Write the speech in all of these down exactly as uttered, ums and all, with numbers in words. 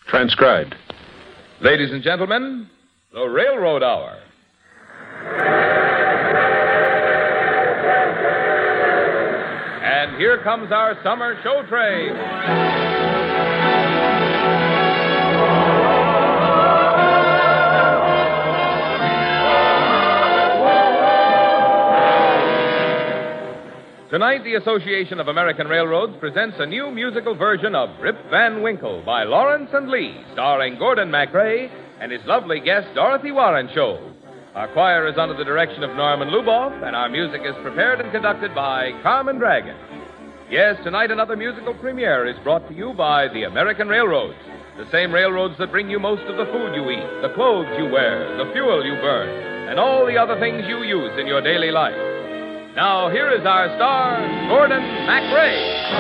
Transcribed. Ladies and gentlemen, the Railroad Hour. And here comes our summer show train. Tonight, the Association of American Railroads presents a new musical version of Rip Van Winkle by Lawrence and Lee, starring Gordon MacRae and his lovely guest, Dorothy Warren Show. Our choir is under the direction of Norman Luboff, and our music is prepared and conducted by Carmen Dragon. Yes, tonight another musical premiere is brought to you by the American Railroads, the same railroads that bring you most of the food you eat, the clothes you wear, the fuel you burn, and all the other things you use in your daily life. Now, here is our star, Gordon MacRae.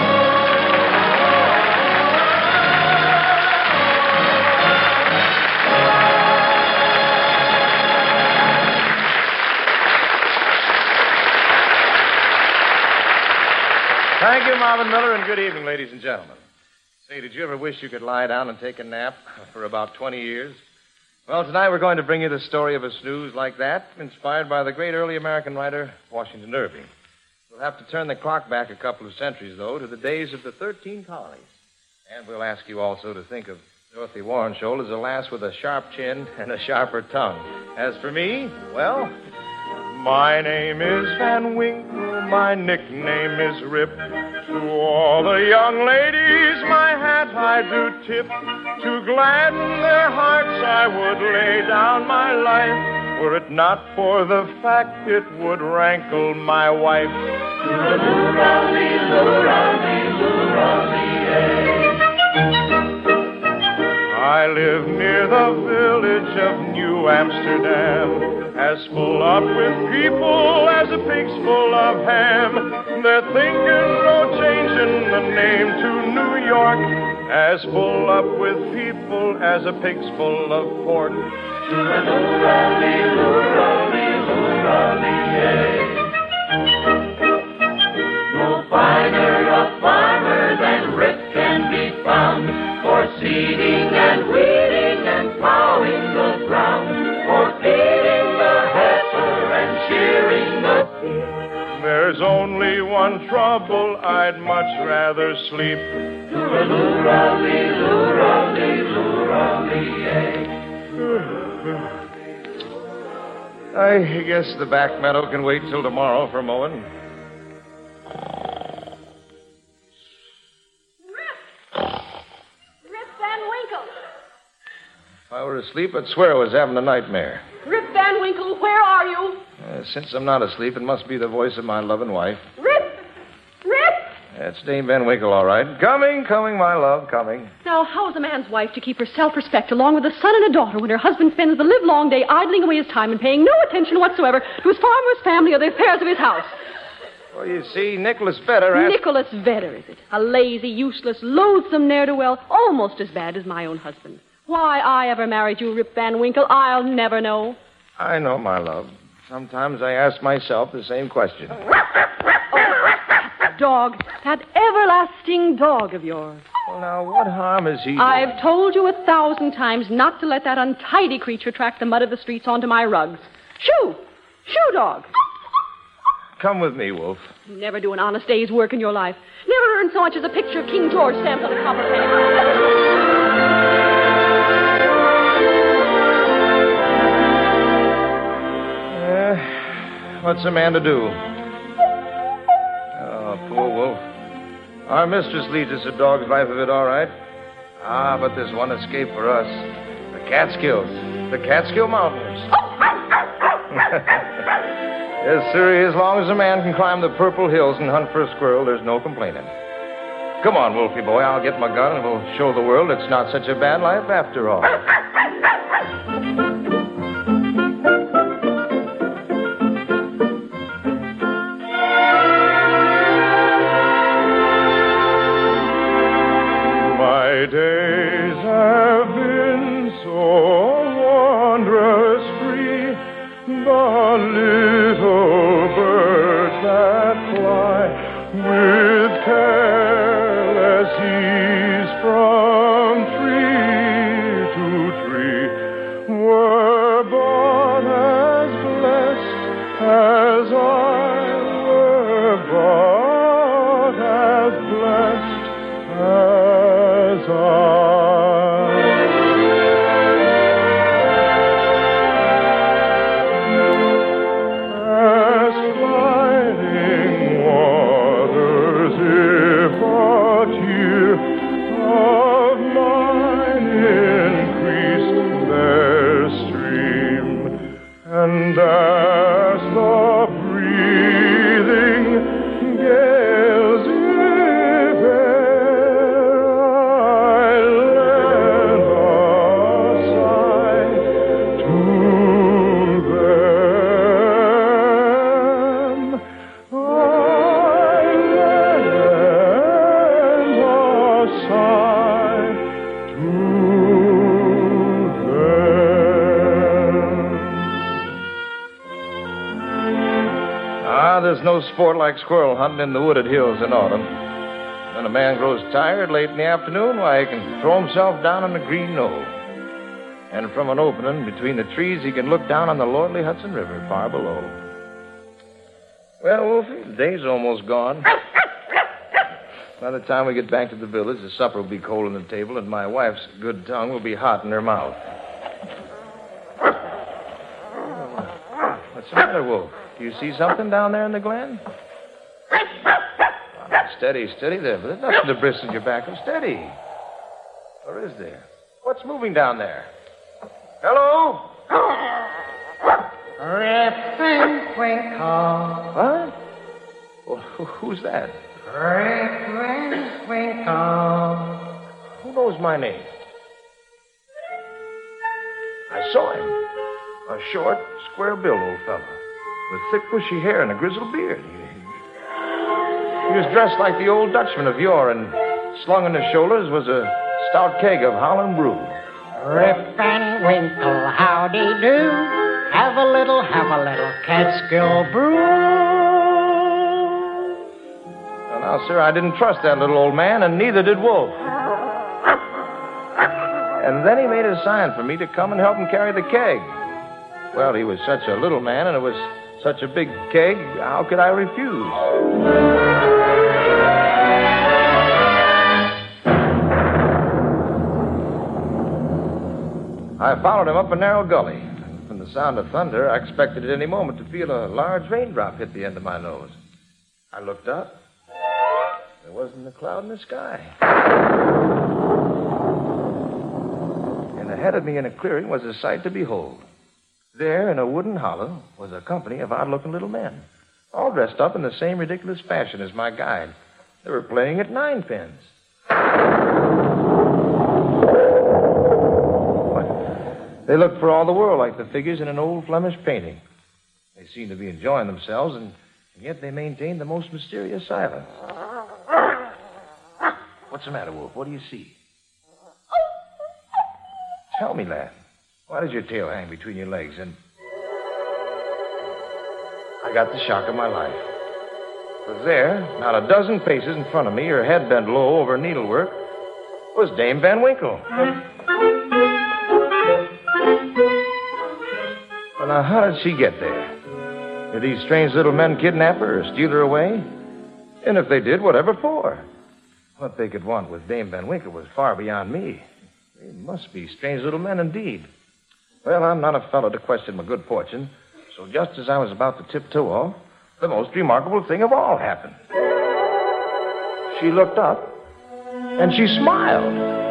Thank you, Marvin Miller, and good evening, ladies and gentlemen. Say, did you ever wish you could lie down and take a nap for about twenty years? Well, tonight we're going to bring you the story of a snooze like that, inspired by the great early American writer, Washington Irving. We'll have to turn the clock back a couple of centuries, though, to the days of the thirteen colonies. And we'll ask you also to think of Dorothy Warren Shoal as a lass with a sharp chin and a sharper tongue. As for me, well, my name is Van Winkle, my nickname is Rip. To all the young ladies, my hat I do tip. To gladden their hearts, I would lay down my life. Were it not for the fact it would rankle my wife. I live near the village of New Amsterdam, as full up with people as a pig's full of ham. They're thinking of changing the name to New York, as full up with people as a pig's full of pork. No finer a farmer than Rip can be found, for seeding and weeding and plowing the ground, for feeding the heifer and shearing the pig. There's only one trouble, I'd much rather sleep. I guess the back meadow can wait till tomorrow for mowing. If I were asleep, I'd swear I was having a nightmare. Rip Van Winkle, where are you? Uh, since I'm not asleep, it must be the voice of my loving wife. Rip! Rip! That's Dame Van Winkle, all right. Coming, coming, my love, coming. Now, how is a man's wife to keep her self-respect along with a son and a daughter when her husband spends the livelong day idling away his time and paying no attention whatsoever to his farm or his family or the affairs of his house? Well, you see, Nicholas Vedder... Asked... Nicholas Vedder, is it? A lazy, useless, loathsome ne'er-do-well, almost as bad as my own husband. Why I ever married you, Rip Van Winkle, I'll never know. I know, my love. Sometimes I ask myself the same question. Oh, that dog, that everlasting dog of yours. Well, now, what harm has he done? I've told you a thousand times not to let that untidy creature track the mud of the streets onto my rugs. Shoo! Shoo, dog! Come with me, Wolf. You never do an honest day's work in your life. Never earned so much as a picture of King George stamped on a copper penny. What's a man to do? Oh, poor Wolf. Our mistress leads us a dog's life of it, all right. Ah, but there's one escape for us. The Catskills. The Catskill Mountains. Yes, sir, as long as a man can climb the Purple Hills and hunt for a squirrel, there's no complaining. Come on, Wolfie boy, I'll get my gun and we'll show the world it's not such a bad life after all. My days have been so wondrous free. The little birds that fly with careless ease from tree no sport like squirrel hunting in the wooded hills in autumn. When a man grows tired late in the afternoon, why, he can throw himself down on a green knoll. And from an opening between the trees, he can look down on the lordly Hudson River far below. Well, Wolfie, the day's almost gone. By the time we get back to the village, the supper will be cold on the table, and my wife's good tongue will be hot in her mouth. What's the matter, Wolf? Do you see something down there in the glen? Oh, steady, steady there. But there's nothing to bristle your back of. Steady. Or is there? What's moving down there? Hello? Rip and Twinkle. What? Well, who's that? Rip and Twinkle. Who knows my name? I saw him. A short, square-billed old fellow with thick, bushy hair and a grizzled beard. He, he was dressed like the old Dutchman of yore, and slung on his shoulders was a stout keg of Holland brew. Rip and Winkle, howdy do. Have a little, have a little Catskill brew. Well, now, sir, I didn't trust that little old man, and neither did Wolf. And then he made a sign for me to come and help him carry the keg. Well, he was such a little man, and it was such a big keg, how could I refuse? I followed him up a narrow gully. From the sound of thunder, I expected at any moment to feel a large raindrop hit the end of my nose. I looked up. There wasn't a cloud in the sky. And ahead of me in a clearing was a sight to behold. There, in a wooden hollow, was a company of odd-looking little men, all dressed up in the same ridiculous fashion as my guide. They were playing at ninepins. They looked for all the world like the figures in an old Flemish painting. They seemed to be enjoying themselves, and, and yet they maintained the most mysterious silence. What's the matter, Wolf? What do you see? Tell me, lad. Why does your tail hang between your legs? And I got the shock of my life. For there, not a dozen paces in front of me, her head bent low over needlework, was Dame Van Winkle. Well, now, how did she get there? Did these strange little men kidnap her or steal her away? And if they did, whatever for? What they could want with Dame Van Winkle was far beyond me. They must be strange little men indeed. Well, I'm not a fellow to question my good fortune, so just as I was about to tiptoe off, the most remarkable thing of all happened. She looked up, and she smiled.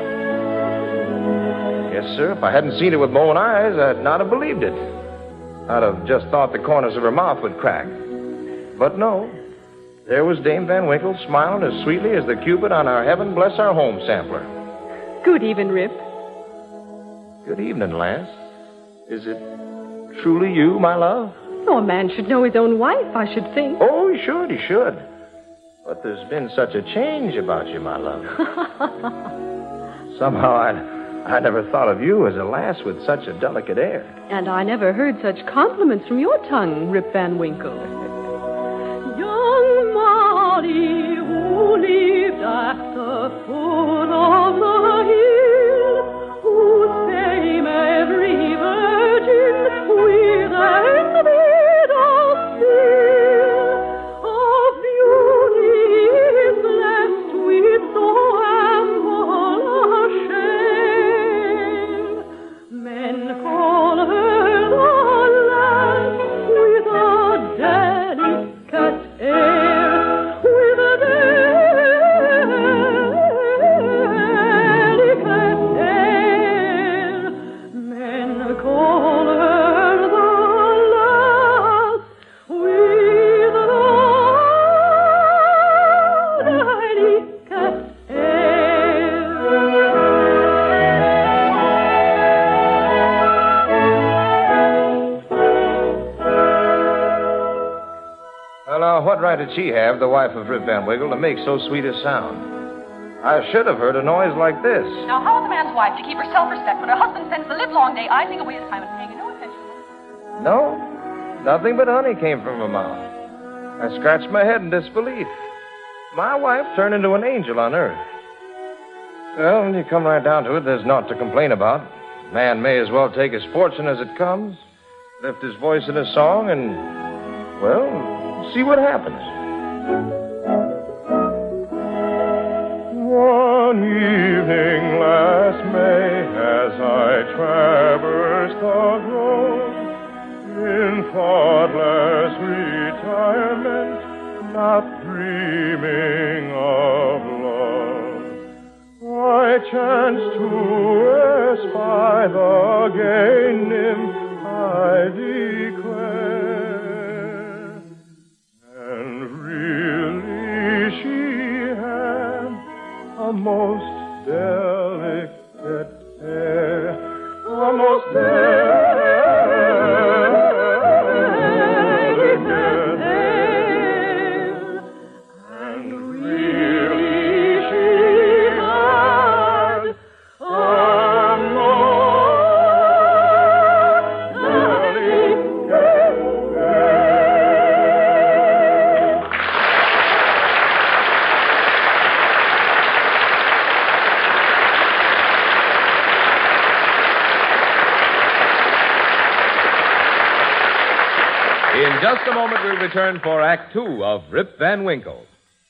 Yes, sir, if I hadn't seen it with my own eyes, I'd not have believed it. I'd have just thought the corners of her mouth would crack. But no, there was Dame Van Winkle smiling as sweetly as the Cupid on our Heaven Bless Our Home sampler. Good evening, Rip. Good evening, lass. Is it truly you, my love? Oh, a man should know his own wife, I should think. Oh, he should, he should. But there's been such a change about you, my love. Somehow I, I never thought of you as a lass with such a delicate air. And I never heard such compliments from your tongue, Rip Van Winkle. Young Molly, who lived at the foot of the hill, whose fame every virgin with an widow still, of beauty is blessed with so ample a share. Men call her the lass with a delicate air, with a delicate air. Men call her the lass with a delicate air. Well, now, what right did she have, the wife of Rip Van Winkle, to make so sweet a sound? I should have heard a noise like this. Now, how is a man's wife to keep her self-respect when her husband spends the livelong day idling away his time and paying no attention? No, nothing but honey came from her mouth. I scratched my head in disbelief. My wife turned into an angel on earth. Well, when you come right down to it, there's naught to complain about. Man may as well take his fortune as it comes, lift his voice in a song, and, well, see what happens. One evening last May, as I traversed the road, in thoughtless retirement, not dreaming of love, I chanced to espy the gay nymph, I declare, and really she had a most delicate air, a most delicate air, and really she had a most delicate air. In just a moment, we'll return for Act Two of Rip Van Winkle.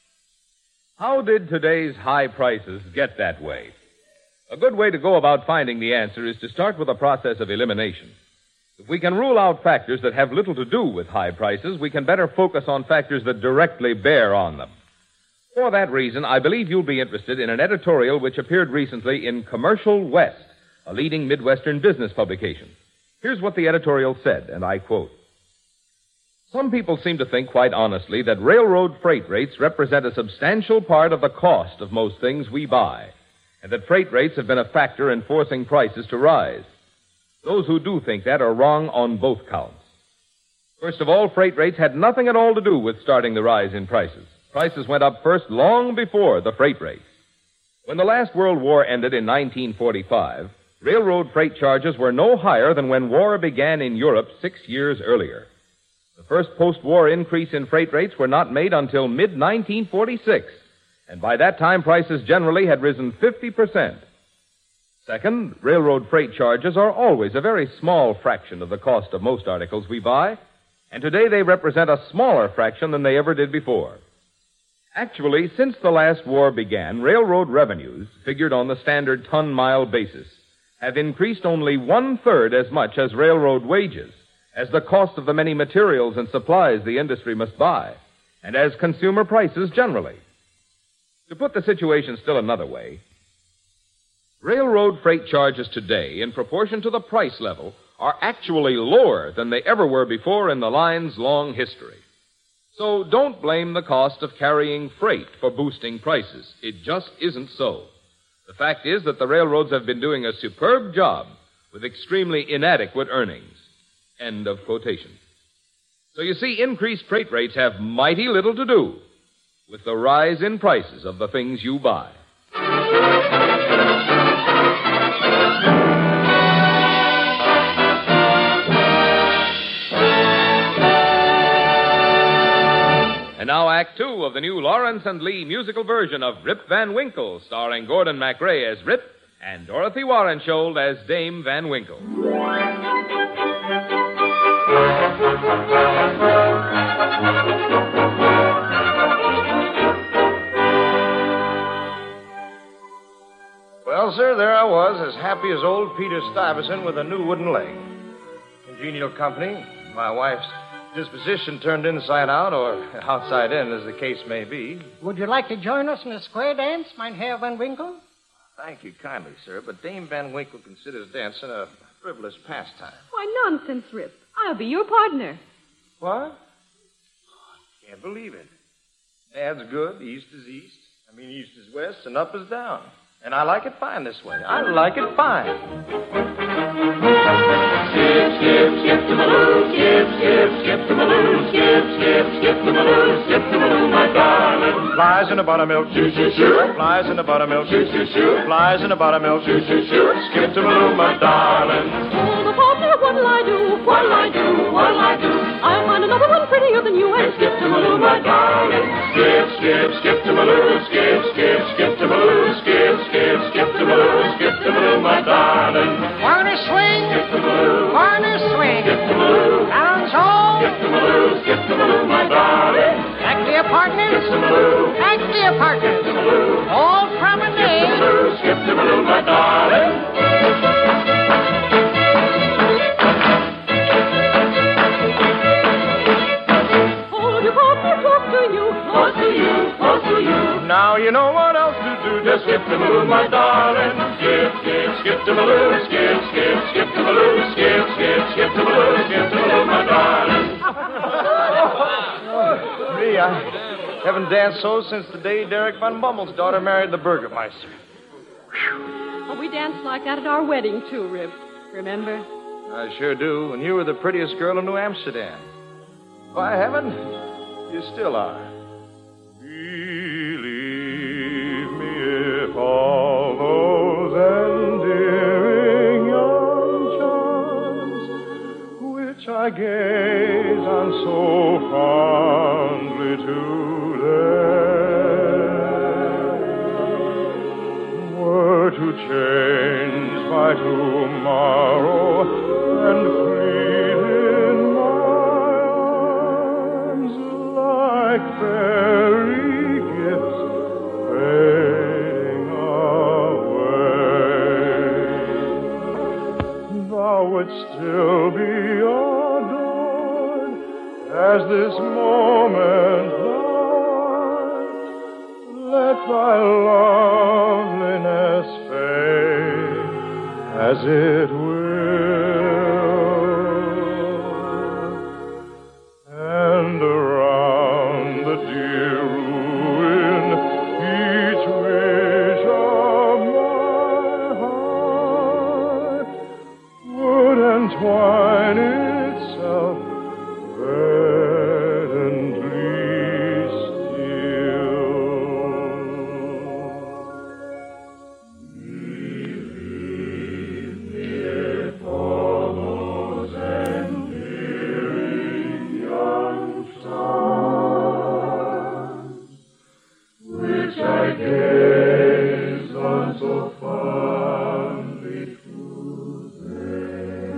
How did today's high prices get that way? A good way to go about finding the answer is to start with a process of elimination. If we can rule out factors that have little to do with high prices, we can better focus on factors that directly bear on them. For that reason, I believe you'll be interested in an editorial which appeared recently in Commercial West, a leading Midwestern business publication. Here's what the editorial said, and I quote, "Some people seem to think quite honestly that railroad freight rates represent a substantial part of the cost of most things we buy, and that freight rates have been a factor in forcing prices to rise. Those who do think that are wrong on both counts. First of all, freight rates had nothing at all to do with starting the rise in prices. Prices went up first long before the freight rates. When the last World War ended in nineteen forty-five, railroad freight charges were no higher than when war began in Europe six years earlier. The first post-war increase in freight rates were not made until mid nineteen forty-six, and by that time prices generally had risen fifty percent. Second, railroad freight charges are always a very small fraction of the cost of most articles we buy, and today they represent a smaller fraction than they ever did before. Actually, since the last war began, railroad revenues, figured on the standard ton-mile basis, have increased only one-third as much as railroad wages, as the cost of the many materials and supplies the industry must buy, and as consumer prices generally. To put the situation still another way, railroad freight charges today, in proportion to the price level, are actually lower than they ever were before in the line's long history. So don't blame the cost of carrying freight for boosting prices. It just isn't so. The fact is that the railroads have been doing a superb job with extremely inadequate earnings. End of quotation. So you see, increased freight rates have mighty little to do with the rise in prices of the things you buy. And now Act Two of the new Lawrence and Lee musical version of Rip Van Winkle, starring Gordon MacRae as Rip and Dorothy Warrenshold as Dame Van Winkle. Well, sir, there I was, as happy as old Peter Stuyvesant with a new wooden leg. Congenial company, my wife's disposition turned inside out, or outside in, as the case may be. Would you like to join us in a square dance, mein Herr Van Winkle? Thank you kindly, sir, but Dame Van Winkle considers dancing a frivolous pastime. Why, nonsense, Rip. I'll be your partner. What? Can't believe it. Dad's good, east is east. I mean, east is west, and up is down. And I like it fine this way. I like it fine. Skip, skip, skip to Maloo, skip, skip, skip to Maloo, skip, skip, skip to Maloo, skip to Maloo, my darling. Flies in the buttermilk, shoo, shoo, shoo. Flies in the buttermilk, shoo, shoo, shoo. Flies in the buttermilk, shoo, shoo, shoo. Skip to Maloo, my darling. Oh, the partner, what'll I do? What'll I do? What'll I do? I'll find another one prettier than you and skip to Maloo, my darling. Wanna swing? Skip-to-maloo. Wanna swing? Skip-to-maloo. Balance all? Skip-to-maloo. Skip-to-maloo, my darling. Back to your partners? Skip-to-maloo. Back to your partners. Skip-to-maloo. All promenade. Skip-to-maloo. Skip-to-maloo, my darling. Close to you, close to you. Now you know what else to do. Just skip to Maloo, my darling. Skip, skip, skip to Maloo. Skip, skip, skip to Maloo. Skip, skip, skip to Maloo. Skip to Maloo, my darling. Me, I haven't danced so since the day Derek Van Bummel's daughter married the Burgermeister. Oh, we danced like that at our wedding, too, Rip. Remember? I sure do. And you were the prettiest girl in New Amsterdam. By heaven, you still are. Believe me if all those endearing young charms which I gaze on so fondly today were to change by tomorrow and fleet in my arms like fairy gifts fading away. Thou wouldst still be adored as this moment lasts. Let thy loveliness fade as it will. And around the dear ruin, each wish of my heart would entwine itself verdantly still. Believe me if all those endearing young stars which I gaze on so fondly today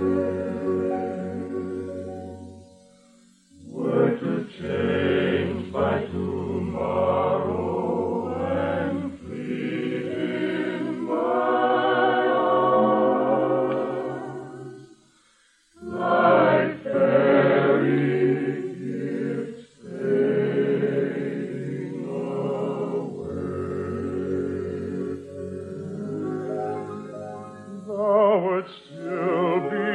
were to change by tomorrow and fleet in my arms like fairy gifts fading away. Thou wouldst still be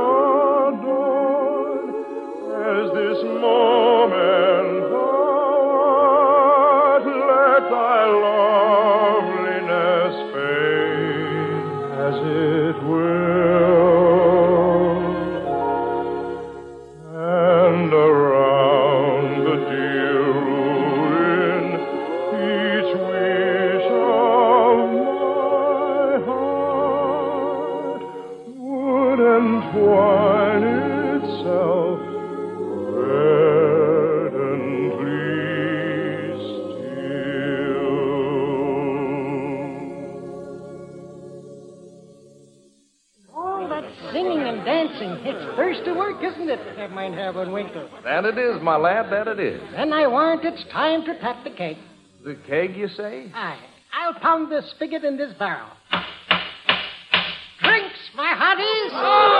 adored as this moment thou art. Let thy loveliness fade as it will. And around the dear ruin, each wish of my heart would entwine itself verdantly still. All that singing and dancing, it's first to work, isn't it? Never mind Herr Van Winkle. That it is, my lad, that it is. Then I warrant it's time to tap the keg. The keg, you say? Aye. I'll pound this spigot in this barrel. Drinks, my hearties!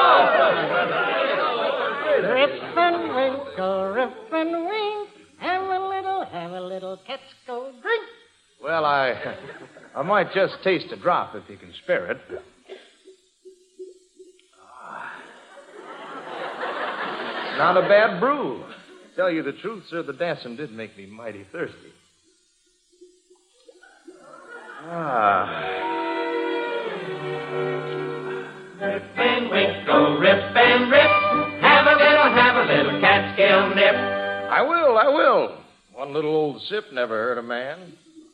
Rip and Winkle, Rip and Wink. Have a little, have a little, let's go drink. Well, I I might just taste a drop if you can spare it. Not a bad brew. Tell you the truth, sir, the dancing did make me mighty thirsty. Ah. Rip and Winkle, Rip and Rip. Have a little, have a little Catskill nip. I will, I will. One little old sip never hurt a man.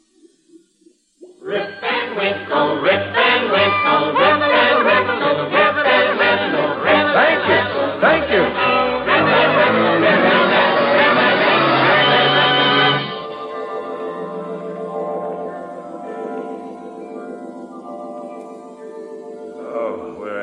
Rip and Winkle, Rip and Winkle, Rip and Winkle, Rip and Winkle, Rip and Thank you, thank you.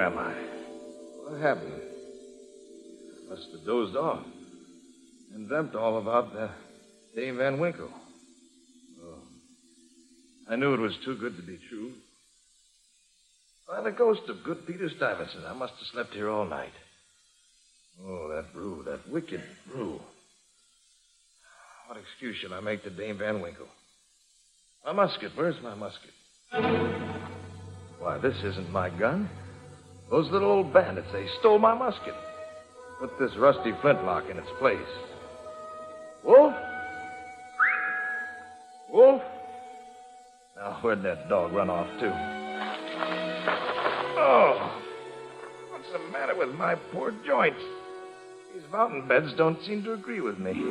am I? What happened? I must have dozed off and dreamt all about the Dame Van Winkle. Oh, I knew it was too good to be true. By the ghost of good Peter Stuyvesant, I must have slept here all night. Oh, that brew, that wicked brew. What excuse shall I make to Dame Van Winkle? My musket, where's my musket? Why, this isn't my gun. Those little old bandits, they stole my musket. Put this rusty flintlock in its place. Wolf? Wolf? Now, where'd that dog run off to? Oh, what's the matter with my poor joints? These mountain beds don't seem to agree with me.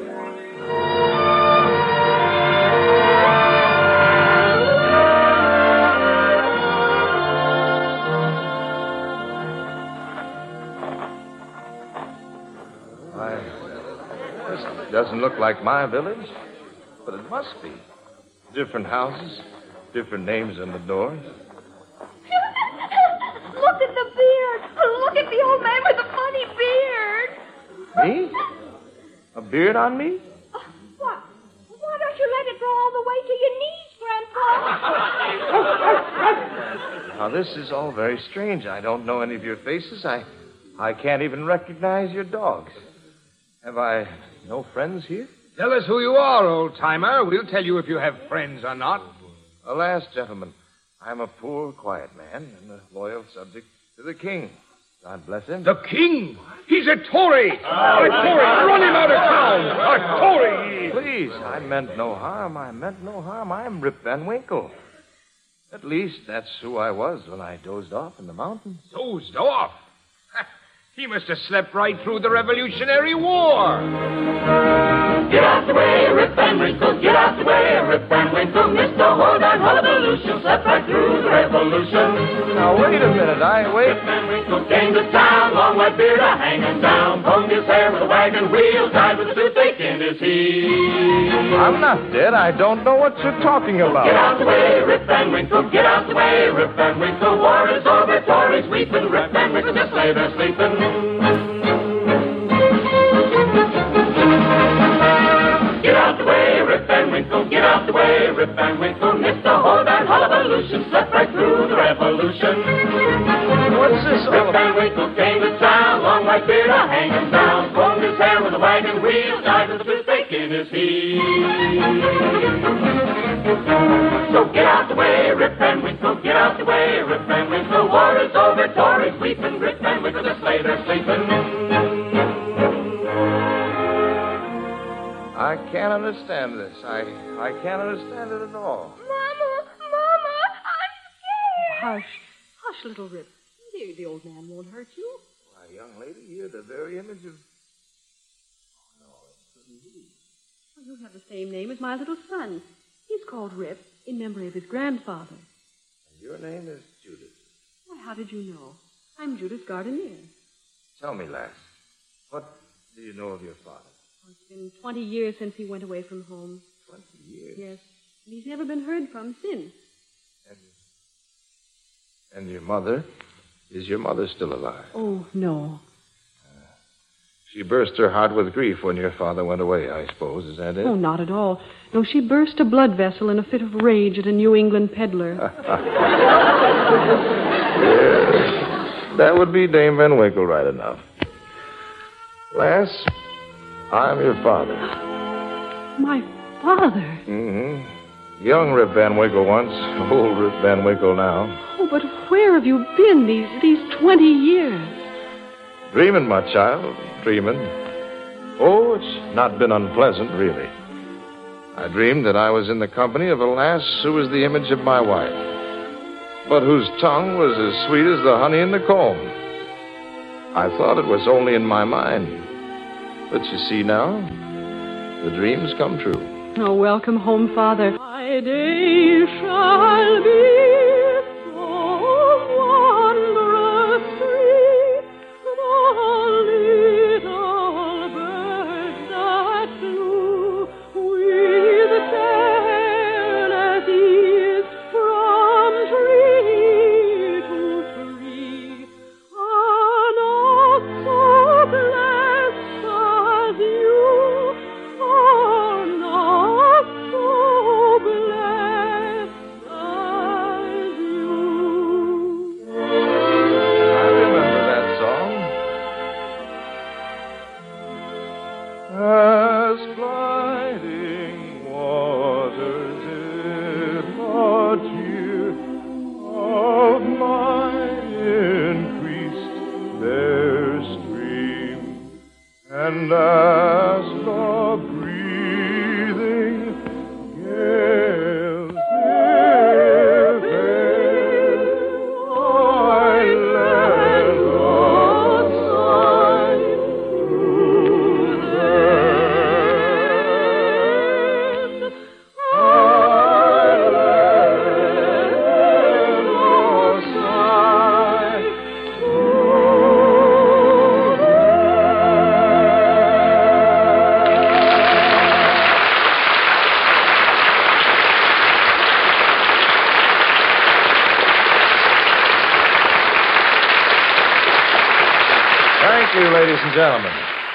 It doesn't look like my village, but it must be. Different houses, different names on the doors. Look at the beard. Look at the old man with the funny beard. Me? A beard on me? Uh, what? Why don't you let it grow all the way to your knees, Grandpa? Now, this is all very strange. I don't know any of your faces. I, I can't even recognize your dogs. Have I no friends here? Tell us who you are, old-timer. We'll tell you if you have friends or not. Alas, gentlemen, I'm a poor, quiet man and a loyal subject to the king. God bless him. The king? He's a Tory! A Tory! Run him out of town! A Tory! Please, I meant no harm. I meant no harm. I'm Rip Van Winkle. At least that's who I was when I dozed off in the mountains. Dozed off? He must have slept right through the Revolutionary War. Get out the way, Rip Van Winkle, get out the way, Rip Van Winkle. Mister Hold on, Hullabalootion, slept right through the Revolution. Now, wait a minute, I wait. Rip Van Winkle came to town, long white beard a hanging down, combed his hair with a wagon wheel, tied with a toothache in his heel. I'm not dead. I don't know what you're talking about. Get out the way, Rip Van Winkle, get out the way, Rip Van Winkle. War is over, Tories weeping, Rip Van Winkle just lay there sleeping. Get out the way, Rip Van Winkle, get out the way, Rip Van Winkle. Mister Hold on, Hullabalootion, slept right through the Revolution. What's this all Rip about? Van Winkle came to town, long white beard a hanging down, combed his hair with a wagon wheel, tied with a toothache in his heel. So get out the way, Rip Van Winkle, get out the way, Rip Van Winkle. War is over, Tories weeping, Rip Van Winkle just lay there sleeping. I can't understand this. I, I can't understand it at all. Mama, Mama, I'm scared. Hush. Hush, little Rip. The, the old man won't hurt you. Why, young lady, you're the very image of... Oh, no, it couldn't be. Well, you have the same name as my little son. He's called Rip in memory of his grandfather. And your name is Judith. Why, how did you know? I'm Judith Gardenier. Tell me, lass, what do you know of your father? Oh, it's been twenty years since he went away from home. Twenty years? Yes. And he's never been heard from since. And, and your mother? Is your mother still alive? Oh, no. She burst her heart with grief when your father went away, I suppose. Is that it? Oh, not at all. No, she burst a blood vessel in a fit of rage at a New England peddler. Yes, that would be Dame Van Winkle right enough. Lass, I'm your father. My father? Mm-hmm. Young Rip Van Winkle once, old Rip Van Winkle now. Oh, but where have you been these, these twenty years? Dreaming, my child, dreaming. Oh, it's not been unpleasant, really. I dreamed that I was in the company of a lass who was the image of my wife, but whose tongue was as sweet as the honey in the comb. I thought it was only in my mind. But you see now, the dreams come true. Oh, welcome home, Father. My day shall be so wondrous free. The little birds that flew with careless ease from tree to tree Thank you, ladies and gentlemen.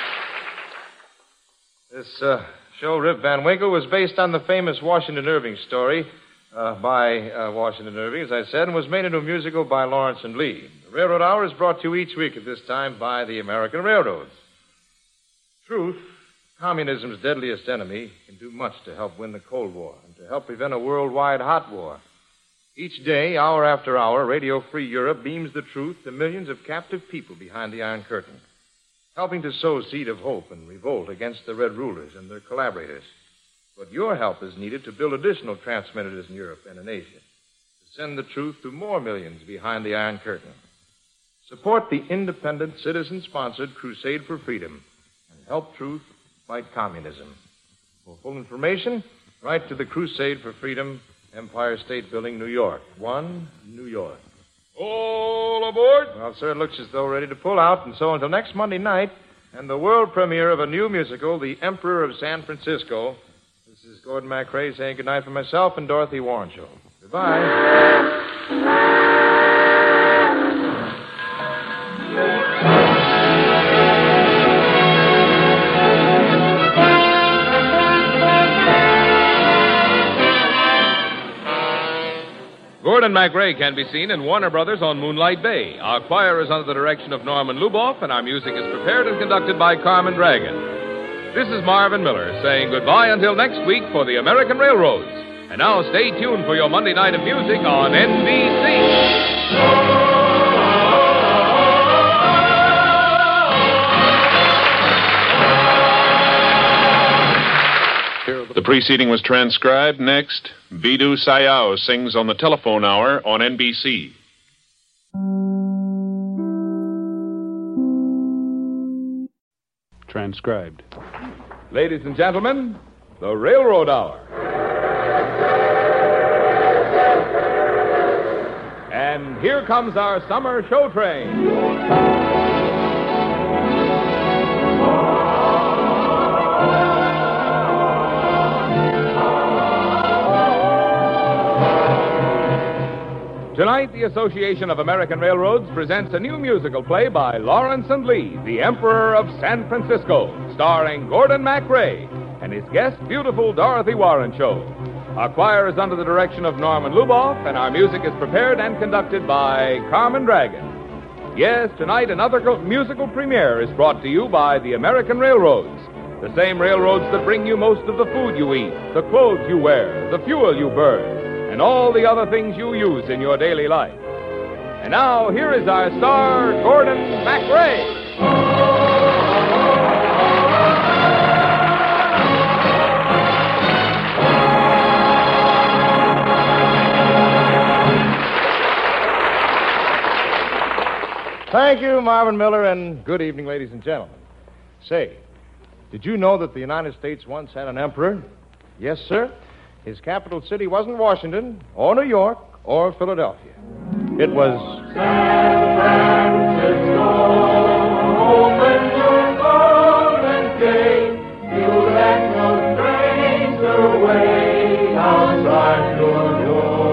This uh, show, Rip Van Winkle, was based on the famous Washington Irving story uh, by uh, Washington Irving, as I said, and was made into a musical by Lawrence and Lee. The Railroad Hour is brought to you each week at this time by the American Railroads. Truth, communism's deadliest enemy, can do much to help win the Cold War and to help prevent a worldwide hot war. Each day, hour after hour, Radio Free Europe beams the truth to millions of captive people behind the Iron Curtain, helping to sow seed of hope and revolt against the Red rulers and their collaborators. But your help is needed to build additional transmitters in Europe and in Asia, to send the truth to more millions behind the Iron Curtain. Support the independent, citizen-sponsored Crusade for Freedom and help truth fight communism. For full information, write to the Crusade for Freedom, Empire State Building, New York. One, New York. All aboard? Well, sir, it looks as though we're ready to pull out. And so until next Monday night and the world premiere of a new musical, The Emperor of San Francisco, this is Gordon MacRae saying goodnight for myself and Dorothy Warrenshaw. Goodbye. Gordon MacRae can be seen in Warner Brothers on Moonlight Bay. Our choir is under the direction of Norman Luboff, and our music is prepared and conducted by Carmen Dragon. This is Marvin Miller saying goodbye until next week for the American Railroads. And now stay tuned for your Monday night of music on N B C. The preceding was transcribed. Next, Bidou Sayao sings on the telephone hour on N B C. Transcribed. Ladies and gentlemen, the Railroad Hour. And here comes our summer show train. Tonight, the Association of American Railroads presents a new musical play by Lawrence and Lee, The Emperor of San Francisco, starring Gordon MacRae and his guest, beautiful Dorothy Warrenshaw. Our choir is under the direction of Norman Luboff, and our music is prepared and conducted by Carmen Dragon. Yes, tonight another musical premiere is brought to you by the American Railroads, the same railroads that bring you most of the food you eat, the clothes you wear, the fuel you burn, and all the other things you use in your daily life. And now, here is our star, Gordon MacRae. Thank you, Marvin Miller, and good evening, ladies and gentlemen. Say, did you know that the United States once had an emperor? Yes, sir. His capital city wasn't Washington, or New York, or Philadelphia. It was San Francisco, open your golden gate. You let no stranger wait outside your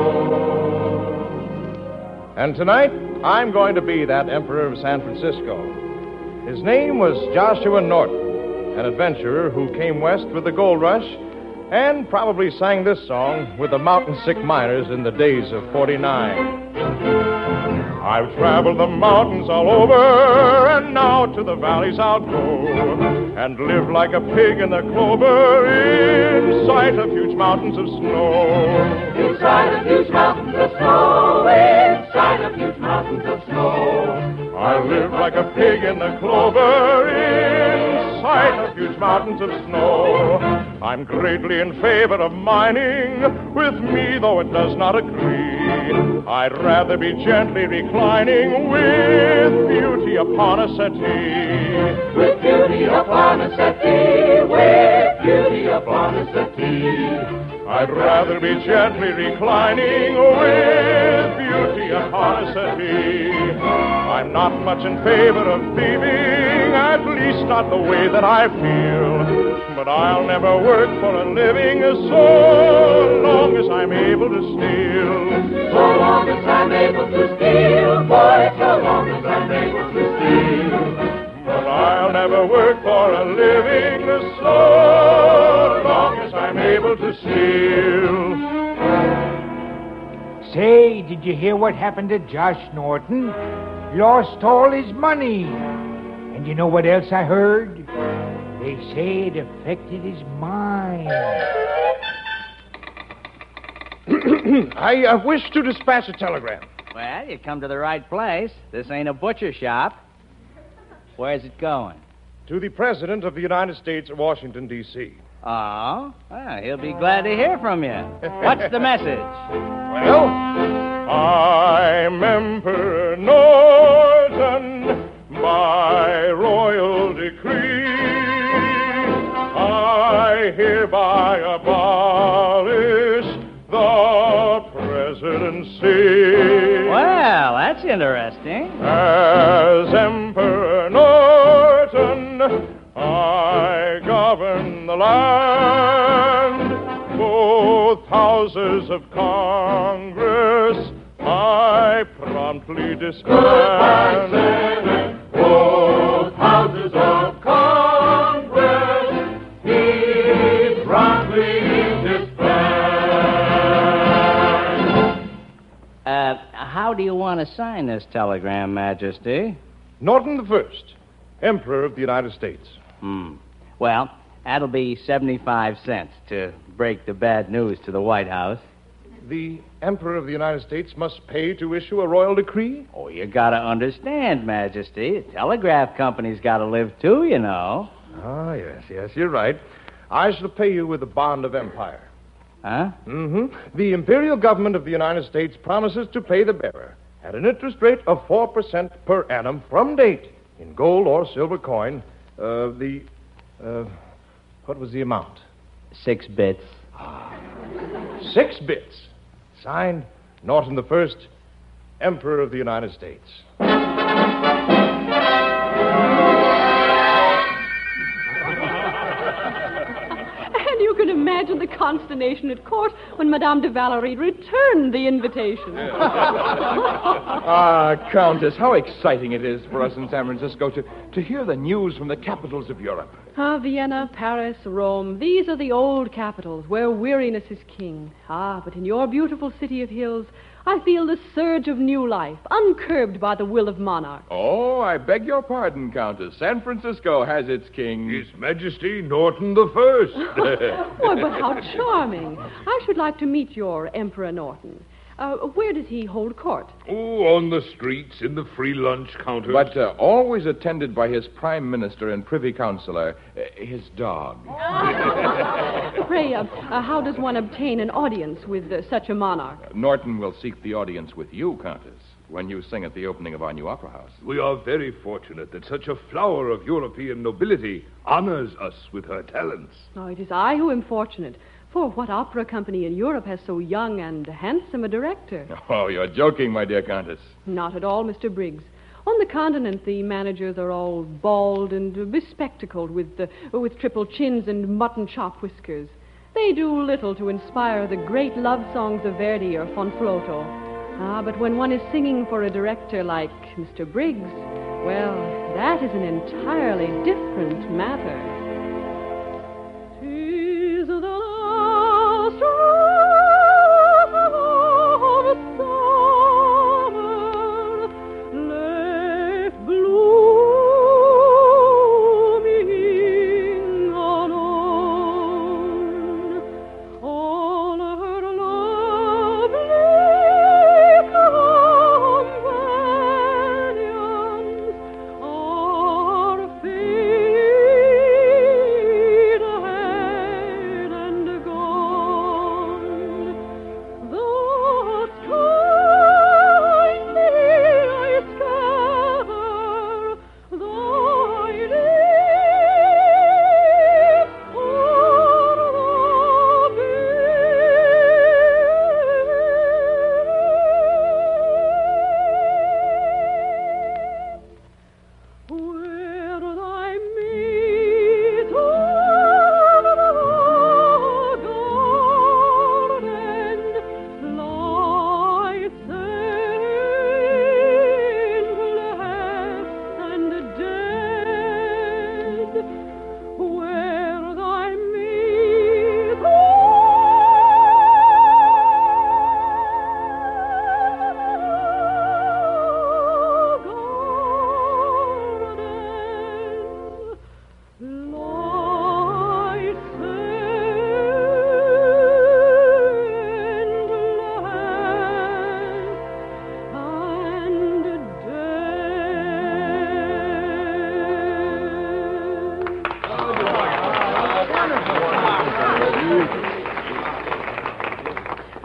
door. And tonight, I'm going to be that Emperor of San Francisco. His name was Joshua Norton, an adventurer who came west with the gold rush and probably sang this song with the mountain-sick miners in the days of forty-nine. I've traveled the mountains all over, and now to the valleys I'll go, and live like a pig in the clover in sight of huge mountains of snow. In sight of huge mountains of snow, in sight of huge mountains of snow. I live like a pig in the clover in sight of huge mountains of snow. I'm greatly in favor of mining, with me though it does not agree. I'd rather be gently reclining with beauty upon a settee. With beauty upon a settee, with beauty upon a settee. I'd rather be gently reclining with beauty upon a settee. I'm not much in favor of thieving, at least not the way that I feel. But I'll never work for a living so long as I'm able to steal. So long as I'm able to steal, boy, so long as I'm able to steal. never work for a living so long as I'm able to steal. Say, did you hear what happened to Josh Norton? Lost all his money. And you know what else I heard? They say it affected his mind. I uh, wish to dispatch a telegram. Well, you come to the right place. This ain't a butcher shop. Where's it going? To the President of the United States of Washington, D C Oh? Well, he'll be glad to hear from you. What's the message? Well, I'm Emperor Norton by royal decree. I hereby abolish the presidency. Well, that's interesting. As Emperor Norton, I govern the land. Both houses of Congress I promptly disband. Both houses of Congress he promptly disband. Uh, how do you want to sign this telegram, Majesty? Norton the First, Emperor of the United States. Hmm. Well, that'll be seventy-five cents to break the bad news to the White House. The Emperor of the United States must pay to issue a royal decree? Oh, you gotta understand, Majesty. The telegraph company's gotta live too, you know. Ah, yes, yes, you're right. I shall pay you with a bond of empire. Huh? Mm-hmm. The imperial government of the United States promises to pay the bearer at an interest rate of four percent per annum from date in gold or silver coin. Uh, the, uh, what was the amount? Six bits. Ah, six bits. Signed, Norton the First, Emperor of the United States. And you can imagine the consternation at court when Madame de Valerie returned the invitation. Ah, Countess, how exciting it is for us in San Francisco to, to hear the news from the capitals of Europe. Ah, Vienna, Paris, Rome, these are the old capitals where weariness is king. Ah, but in your beautiful city of hills, I feel the surge of new life, uncurbed by the will of monarchs. Oh, I beg your pardon, Countess. San Francisco has its king. His Majesty Norton the First. Why, but how charming. I should like to meet your Emperor Norton. Uh, where does he hold court? Oh, on the streets, in the free lunch counters. But uh, always attended by his prime minister and privy councilor, uh, his dog. Pray, uh, uh, how does one obtain an audience with uh, such a monarch? Norton will seek the audience with you, Countess, when you sing at the opening of our new opera house. We are very fortunate that such a flower of European nobility honors us with her talents. Oh, it is I who am fortunate. For what opera company in Europe has so young and handsome a director? Oh, you're joking, my dear Countess. Not at all, Mister Briggs. On the continent, the managers are all bald and bespectacled with, uh, with triple chins and mutton chop whiskers. They do little to inspire the great love songs of Verdi or Fonflauto. Ah, but when one is singing for a director like Mister Briggs, well, that is an entirely different matter. Tis the last of summer left blooming alone. All her lovely companions are fading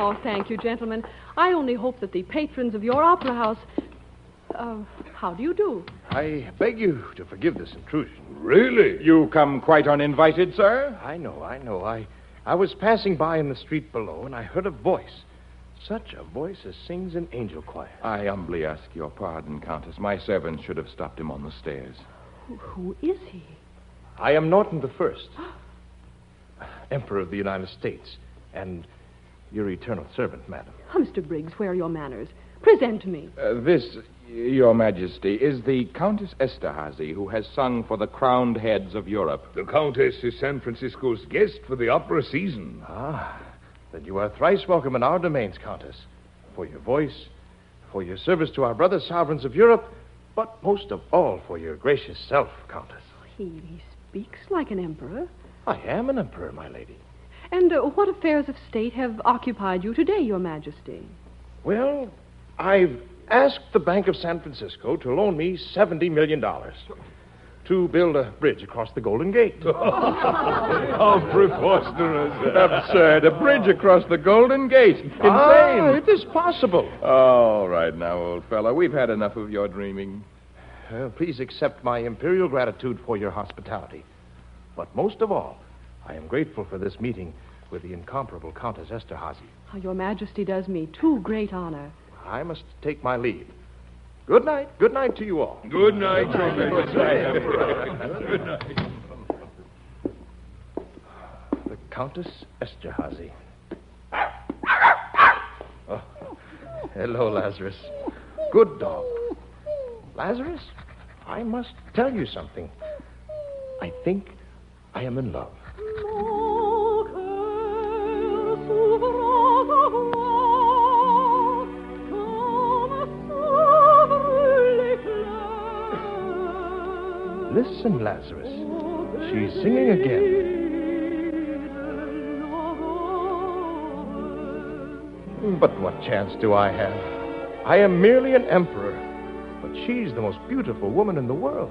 Oh, thank you, gentlemen. I only hope that the patrons of your opera house... Uh, how do you do? I beg you to forgive this intrusion. Really? You come quite uninvited, sir? I know, I know. I, I was passing by in the street below, and I heard a voice. Such a voice as sings in angel choir. I humbly ask your pardon, Countess. My servant should have stopped him on the stairs. Who, who is he? I am Norton the First, Emperor of the United States, and your eternal servant, madam. Oh, Mister Briggs, where are your manners? Present me. Uh, this, your Majesty, is the Countess Esterhazy, who has sung for the crowned heads of Europe. The Countess is San Francisco's guest for the opera season. Ah, then you are thrice welcome in our domains, Countess, for your voice, for your service to our brother sovereigns of Europe, but most of all for your gracious self, Countess. He, he speaks like an emperor. I am an emperor, my lady. And uh, what affairs of state have occupied you today, your Majesty? Well, I've asked the Bank of San Francisco to loan me seventy million dollars to build a bridge across the Golden Gate. How preposterous. Absurd. A bridge across the Golden Gate. Insane. Ah, it is possible. All right now, old fellow. We've had enough of your dreaming. Uh, please accept my imperial gratitude for your hospitality. But most of all, I am grateful for this meeting with the incomparable Countess Esterhazy. Oh, your Majesty does me too great honor. I must take my leave. Good night. Good night to you all. Good night, Your Majesty. Good night. The Countess Esterhazy. Oh, hello, Lazarus. Good dog. Lazarus, I must tell you something. I think I am in love. Listen, Lazarus. She's singing again. But what chance do I have? I am merely an emperor, but she's the most beautiful woman in the world.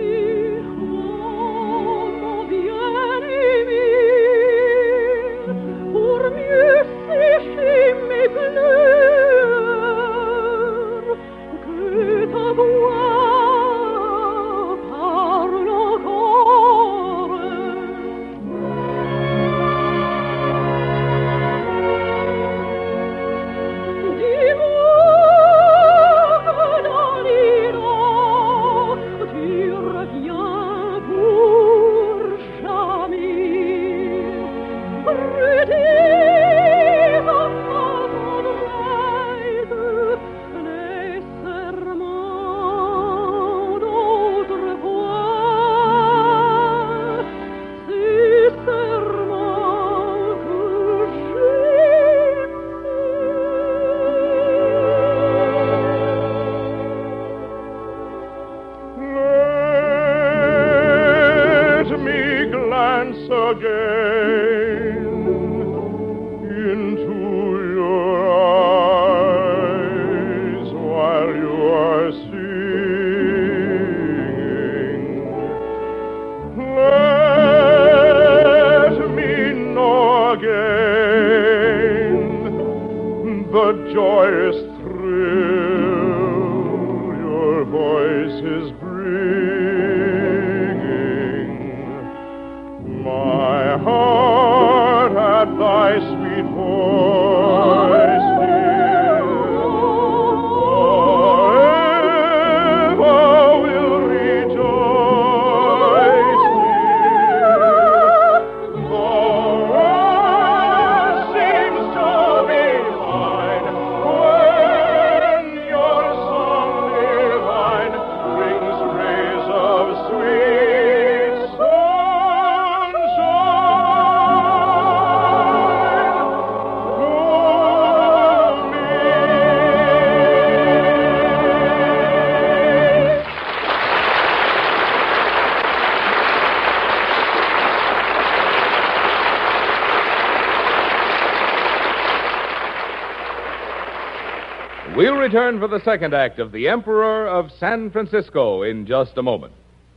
We'll return for the second act of The Emperor of San Francisco in just a moment.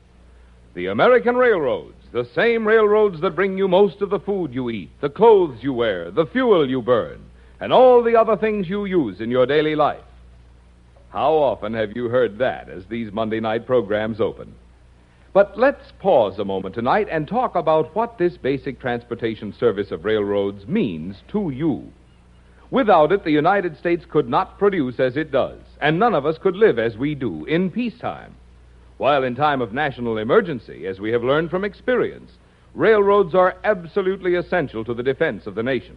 The American railroads, the same railroads that bring you most of the food you eat, the clothes you wear, the fuel you burn, and all the other things you use in your daily life. How often have you heard that as these Monday night programs open? But let's pause a moment tonight and talk about what this basic transportation service of railroads means to you. Without it, the United States could not produce as it does, and none of us could live as we do in peacetime. While in time of national emergency, as we have learned from experience, railroads are absolutely essential to the defense of the nation.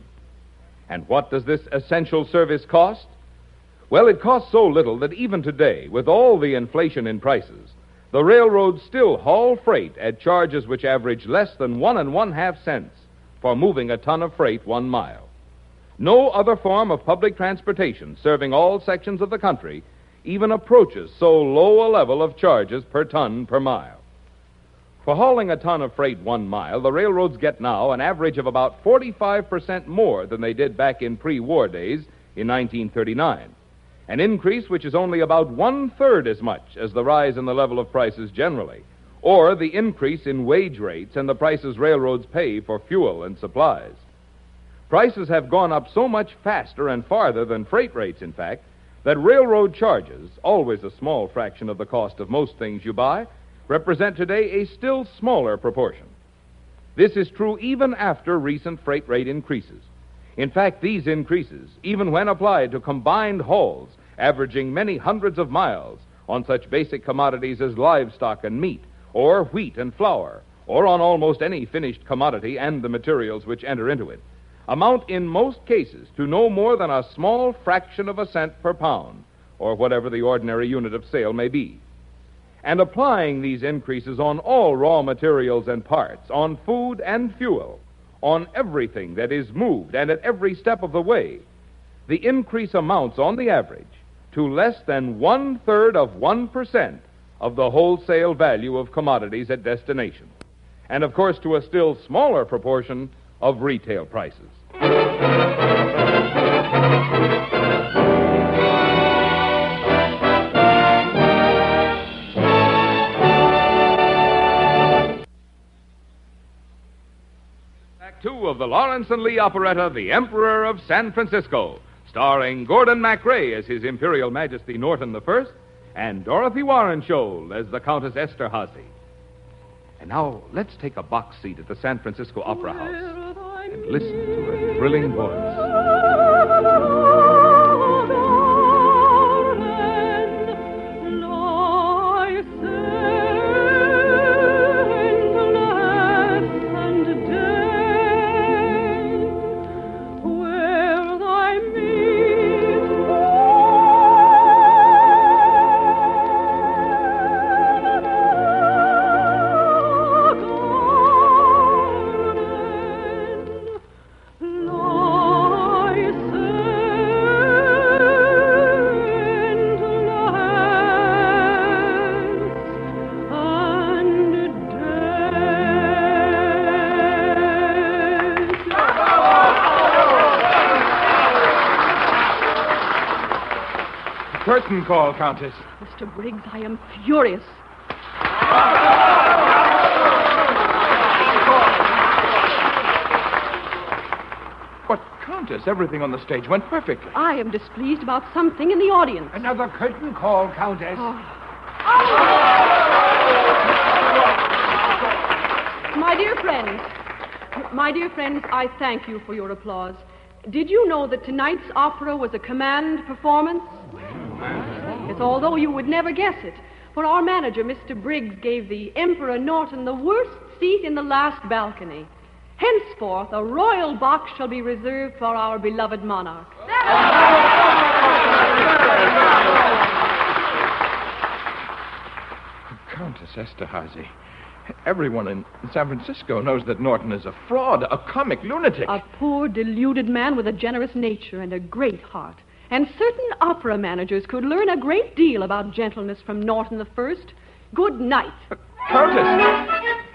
And what does this essential service cost? Well, it costs so little that even today, with all the inflation in prices, the railroads still haul freight at charges which average less than one and one-half cents for moving a ton of freight one mile. No other form of public transportation serving all sections of the country even approaches so low a level of charges per ton per mile. For hauling a ton of freight one mile, the railroads get now an average of about forty-five percent more than they did back in pre-war days in nineteen thirty-nine, an increase which is only about one-third as much as the rise in the level of prices generally, or the increase in wage rates and the prices railroads pay for fuel and supplies. Prices have gone up so much faster and farther than freight rates, in fact, that railroad charges, always a small fraction of the cost of most things you buy, represent today a still smaller proportion. This is true even after recent freight rate increases. In fact, these increases, even when applied to combined hauls averaging many hundreds of miles on such basic commodities as livestock and meat, or wheat and flour, or on almost any finished commodity and the materials which enter into it, amount in most cases to no more than a small fraction of a cent per pound, or whatever the ordinary unit of sale may be. And applying these increases on all raw materials and parts, on food and fuel, on everything that is moved and at every step of the way, the increase amounts on the average to less than one-third of one percent of the wholesale value of commodities at destination, and of course to a still smaller proportion of retail prices. Act two of the Lawrence and Lee operetta, The Emperor of San Francisco, starring Gordon MacRae as His Imperial Majesty Norton the First, and Dorothy Warren Scholl as the Countess Esterhazy. And now, let's take a box seat at the San Francisco Opera House and listen to her thrilling voice. Curtain call, Countess. Mister Briggs, I am furious. But, Countess, everything on the stage went perfectly. I am displeased about something in the audience. Another curtain call, Countess. Oh. My dear friends, my dear friends, I thank you for your applause. Did you know that tonight's opera was a command performance? Yes, although you would never guess it, for our manager, Mister Briggs, gave the Emperor Norton the worst seat in the last balcony. Henceforth, a royal box shall be reserved for our beloved monarch. Countess Esterhazy, everyone in San Francisco knows that Norton is a fraud, a comic lunatic. A poor, deluded man with a generous nature and a great heart. And certain opera managers could learn a great deal about gentleness from Norton the First. Good night. Uh, Countess!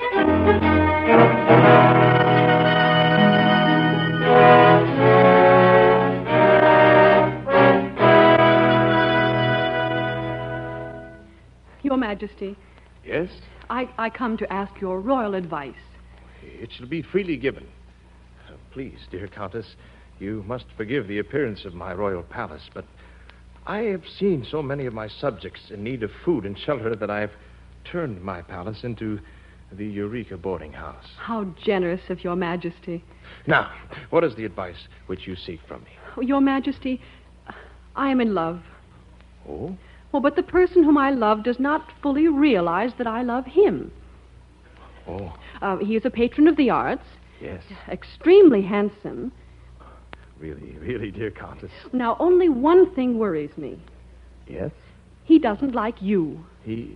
Your Majesty. Yes? I, I come to ask your royal advice. It shall be freely given. Uh, please, dear Countess, You must forgive the appearance of my royal palace, but I have seen so many of my subjects in need of food and shelter that I've turned my palace into the Eureka boarding house. How generous of Your Majesty. Now, what is the advice which you seek from me? Your Majesty, I am in love. Oh? Well, but the person whom I love does not fully realize that I love him. Oh. Uh, he is a patron of the arts. Yes. Extremely handsome. Really, really, dear Countess. Now, only one thing worries me. Yes? He doesn't like you. He...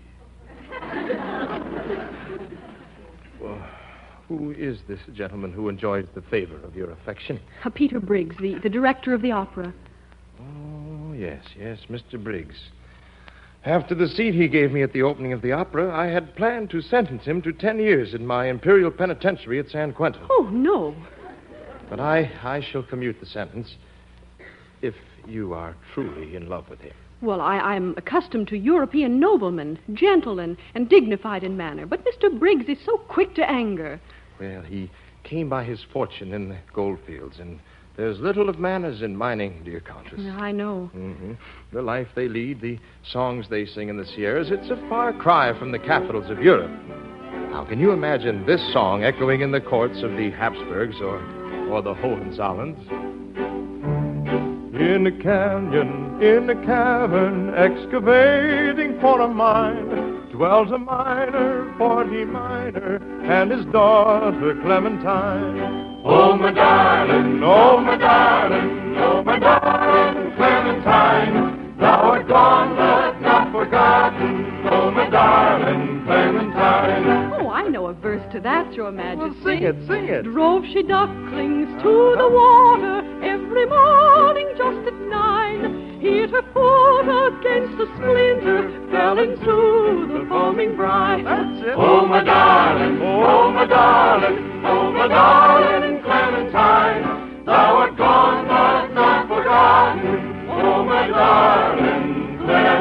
Well, who is this gentleman who enjoys the favor of your affection? Uh, Peter Briggs, the, the director of the opera. Oh, yes, yes, Mister Briggs. After the seat he gave me at the opening of the opera, I had planned to sentence him to ten years in my imperial penitentiary at San Quentin. Oh, no. But I, I shall commute the sentence if you are truly in love with him. Well, I, I'm accustomed to European noblemen, gentle and, and dignified in manner. But Mister Briggs is so quick to anger. Well, he came by his fortune in the goldfields, and there's little of manners in mining, dear Countess. I know. Mm-hmm. The life they lead, the songs they sing in the Sierras, it's a far cry from the capitals of Europe. Now, can you imagine this song echoing in the courts of the Habsburgs or, or the Hohenzollerns? In a canyon, in a cavern, excavating for a mine, dwells a miner, forty miner, and his daughter Clementine. Oh, my darling, oh, my darling, oh, my darling Clementine, thou art gone but not forgotten, oh, my darling Clementine. Oh, I know a verse to that, Your Majesty. Well, sing it, sing it. Drove she ducklings to the water every morning just at nine. Hit her foot against a splinter, fell into the foaming brine. That's it. Oh, my darling, oh, my darling, oh, my darling Clementine, thou art gone but not forgotten, oh, my darling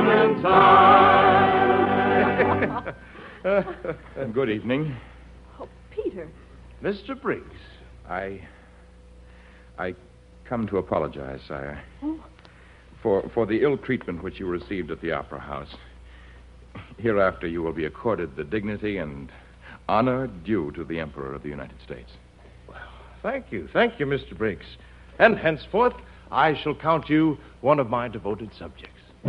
Clementine. Good evening. Oh, Peter. Mister Briggs. I. I come to apologize, sire. Oh. For, for the ill treatment which you received at the Opera House. Hereafter, you will be accorded the dignity and honor due to the Emperor of the United States. Well, thank you. Thank you, Mister Briggs. And henceforth, I shall count you one of my devoted subjects.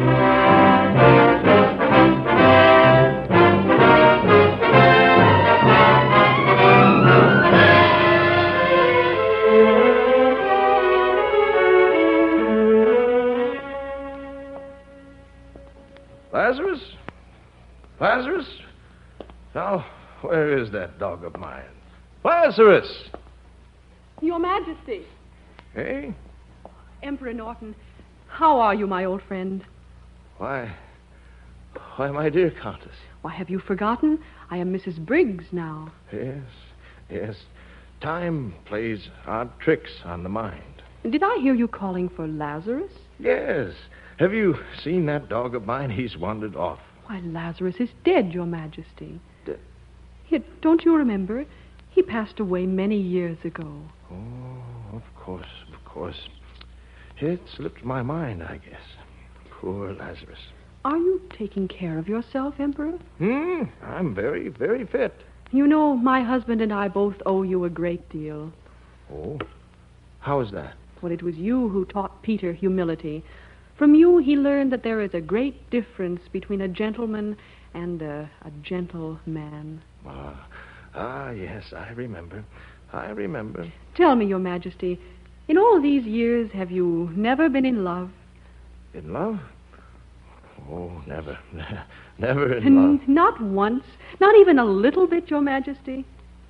Lazarus? Lazarus? Now, where is that dog of mine? Lazarus! Your Majesty. Hey? Emperor Norton, how are you, my old friend? Why, why, my dear Countess. Why, have you forgotten? I am Missus Briggs now. Yes, yes. Time plays odd tricks on the mind. Did I hear you calling for Lazarus? Yes. Have you seen that dog of mine? He's wandered off. Why, Lazarus is dead, Your Majesty. Dead? Yet, don't you remember? He passed away many years ago. Oh, of course, of course. It slipped my mind, I guess. Poor Lazarus. Are you taking care of yourself, Emperor? Hmm, I'm very, very fit. You know, my husband and I both owe you a great deal. Oh? How is that? Well, it was you who taught Peter humility. From you, he learned that there is a great difference between a gentleman and a, a gentle man. Ah, ah, yes, I remember. I remember. Tell me, Your Majesty, in all these years, have you never been in love? In love? Oh, never. Never in love. N- not once? Not even a little bit, Your Majesty?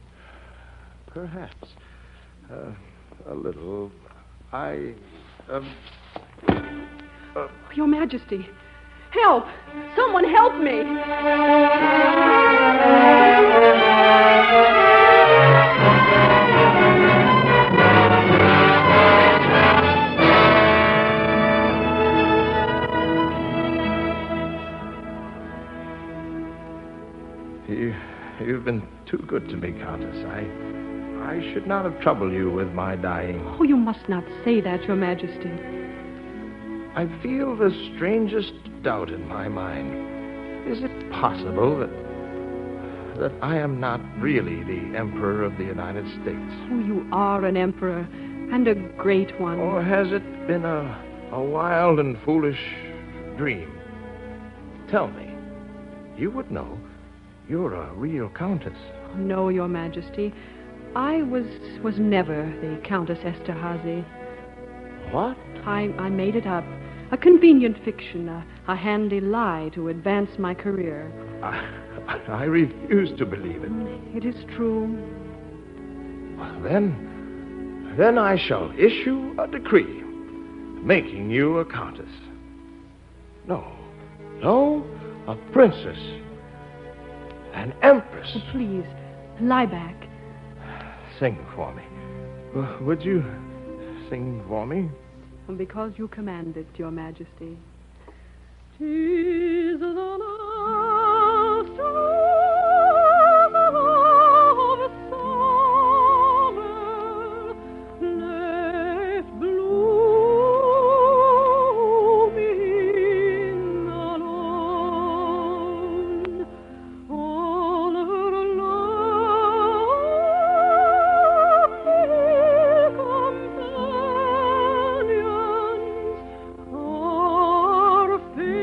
Perhaps. Uh, a little. I... Um, uh, Your Majesty, help! Someone help me! He, You've been too good to me, Countess. I, I should not have troubled you with my dying. Oh, you must not say that, Your Majesty. I feel the strangest doubt in my mind. Is it possible that that I am not really the Emperor of the United States? Oh, you are an emperor, and a great one. Or has it been a, a wild and foolish dream? Tell me. You would know. You're a real countess. Oh, no, Your Majesty. I was was never the Countess Esterhazy. What? I, I made it up. A convenient fiction, a, a handy lie to advance my career. I, I refuse to believe it. It is true. Well, then, then I shall issue a decree making you a countess. No, no, a princess. An empress. Oh, please, lie back. Sing for me. W- Would you sing for me? Because you command it, Your Majesty. 'Tis the last of summer left blooming alone. All her lovely companions are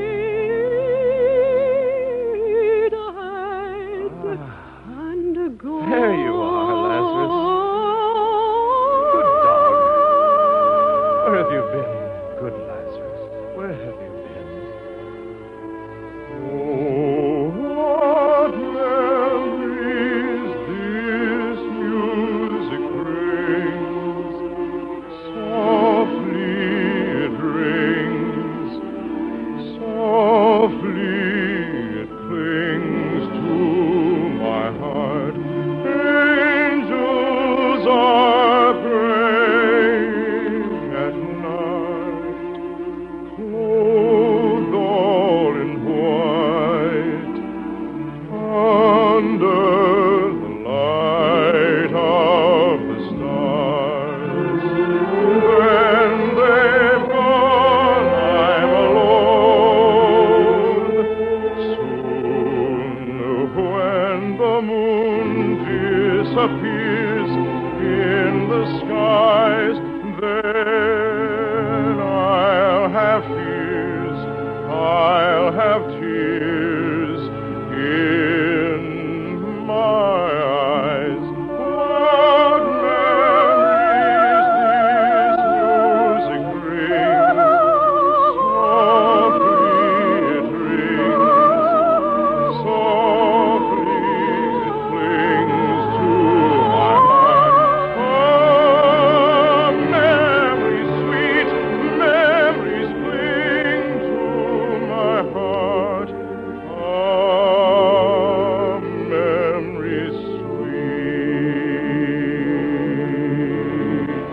faded and gone. There you are, Lazarus. Good dog. Where have you been, good Lazarus? Where have you been? Oh, what memories this music brings. Softly it rings. Softly it clings to my heart. Angels are praying at night, clothed all in white, under the light of the stars. When they've gone, I'm alone. Soon, when the moon disappears in the skies, then I'll have fears, I'll have tears in my eyes. What memories this music brings. Softly it rings. Softly it clings to my heart. Oh, memories sweet, memories cling to my heart. Ah, memories sweet.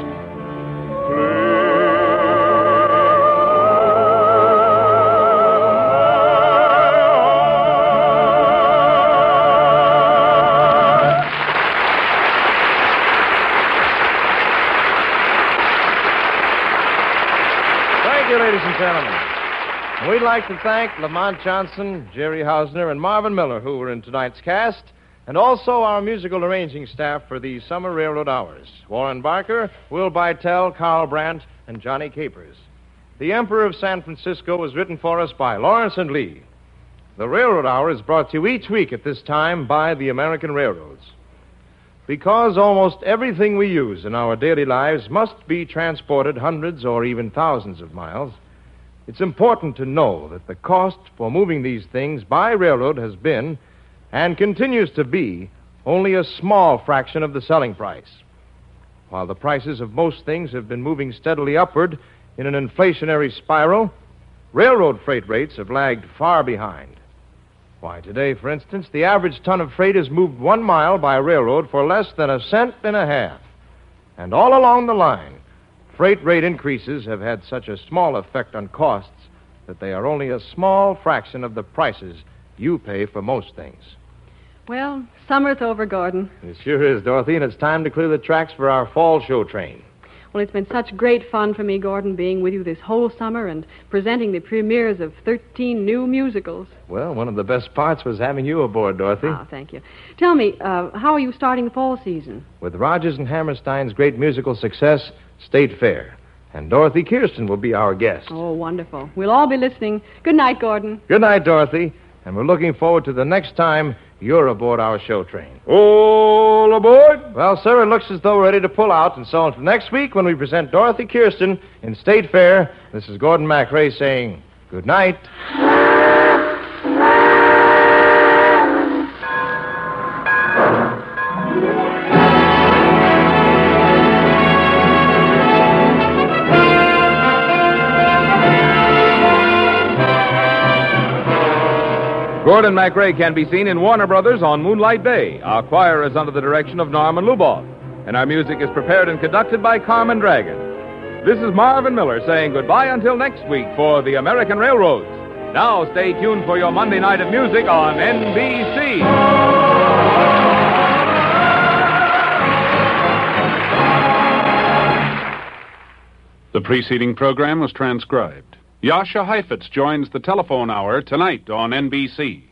Thank you, ladies and gentlemen. We'd like to thank Lamont Johnson, Jerry Hausner, and Marvin Miller, who were in tonight's cast, and also our musical arranging staff for these summer railroad hours: Warren Barker, Will Bytel, Carl Brandt, and Johnny Capers. The Emperor of San Francisco was written for us by Lawrence and Lee. The Railroad Hour is brought to you each week at this time by the American Railroads. Because almost everything we use in our daily lives must be transported hundreds or even thousands of miles, it's important to know that the cost for moving these things by railroad has been, and continues to be, only a small fraction of the selling price. While the prices of most things have been moving steadily upward in an inflationary spiral, railroad freight rates have lagged far behind. Why, today, for instance, the average ton of freight is moved one mile by railroad for less than a cent and a half. And all along the line, freight rate increases have had such a small effect on costs that they are only a small fraction of the prices you pay for most things. Well, summer's over, Gordon. It sure is, Dorothy, and it's time to clear the tracks for our fall show train. Well, it's been such great fun for me, Gordon, being with you this whole summer and presenting the premieres of thirteen new musicals. Well, one of the best parts was having you aboard, Dorothy. Oh, thank you. Tell me, uh, how are you starting the fall season? With Rogers and Hammerstein's great musical success, State Fair. And Dorothy Kirsten will be our guest. Oh, wonderful. We'll all be listening. Good night, Gordon. Good night, Dorothy. And we're looking forward to the next time you're aboard our show train. All aboard? Well, sir, it looks as though we're ready to pull out. And so until next week when we present Dorothy Kirsten in State Fair, this is Gordon MacRae saying good night. Gordon MacRae can be seen in Warner Brothers on Moonlight Bay. Our choir is under the direction of Norman Luboff, and our music is prepared and conducted by Carmen Dragon. This is Marvin Miller saying goodbye until next week for the American Railroads. Now stay tuned for your Monday night of music on N B C. The preceding program was transcribed. Yasha Heifetz joins the telephone hour tonight on N B C.